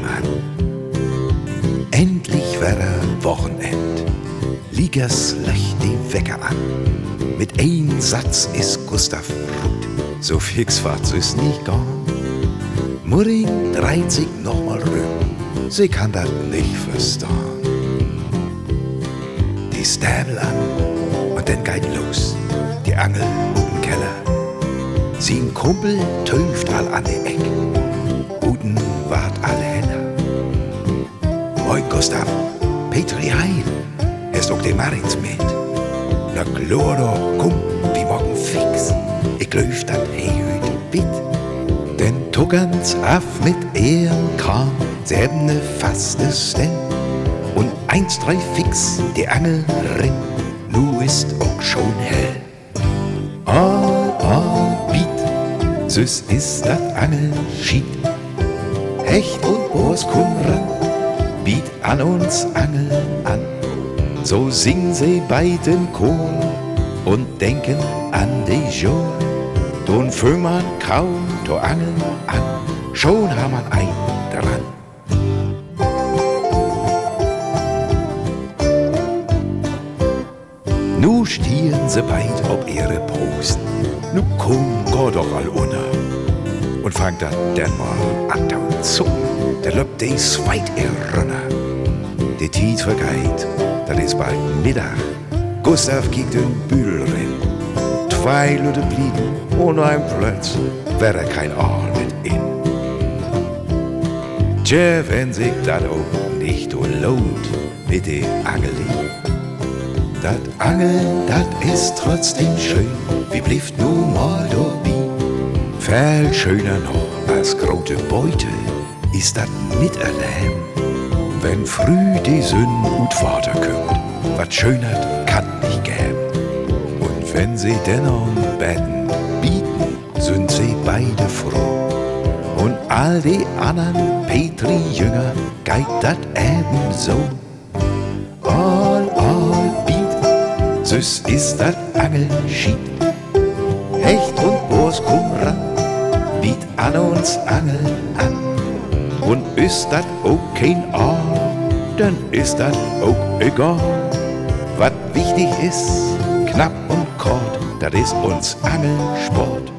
an. Endlich wäre Wochenend, Liegers löcht die Wecker an. Mit ein Satz ist Gustav ruht, so fix war's ist nicht gone. Mutti dreht sich nochmal rum, sie kann das nicht verstehen. Die Stäbel an und dann geht los, die Angel im Keller. Sein Kumpel töft all an die Eck, Uten ward all heller. Moin Gustav, Petri heil, hast auch den Marins mit. Na klar doch, komm, wir morgen fix, ich löf dat heute bit. Denn tuckern's af mit ihrem Kram, sie haben ne faste Stell. Und 1, 3 fix, die Angel rin, nu ist auch schon hell. Biet, süß ist dat Angelschied. Hecht und Bors komm ran, biet an uns Angel an. So singen sie beiden Chor und denken an die Jour. Don fängt man kaum to Angeln an, schon haben man ein dran. Nu stieren sie beid ob ihre Posten, nu komm, geh doch all unter. Und fangt dann mal an zu, der löbt die zweit runter. Die Tiet vergeht, das ist bald Mittag. Gustav kiegt in Büdel rein. 2 Leute blieben und ein Plötz wäre kein Aal mit in. Tja, wenn sich dat auch nicht lohnt mit de Angeli. Dat Angeln, dat ist trotzdem schön, wie blieft nu mal dabei. Viel schöner noch als große Beute ist dat Miterleben. Wenn früh die Sünn ut Vater kommt, wat schöner kann nicht gäben. Und wenn sie denn am Betten bieten, sind sie beide froh. Und all die anderen Petri-Jünger geht dat ebenso. All biet, süß ist dat Angelschied. Hecht und Bors komm ran, biet an uns Angel an. Und ist dat auch kein Aal, dann ist dat auch egal. Was wichtig ist, knapp und kort, dat ist uns Angelsport.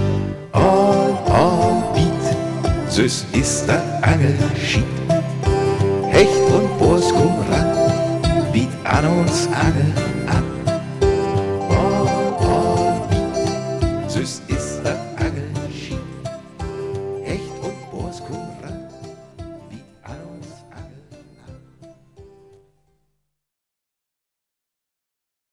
All biet, süß ist dat Angelschied. Hecht und Bors komm ran, biet an uns Angel an. All biet, süß ist dat Angelschied.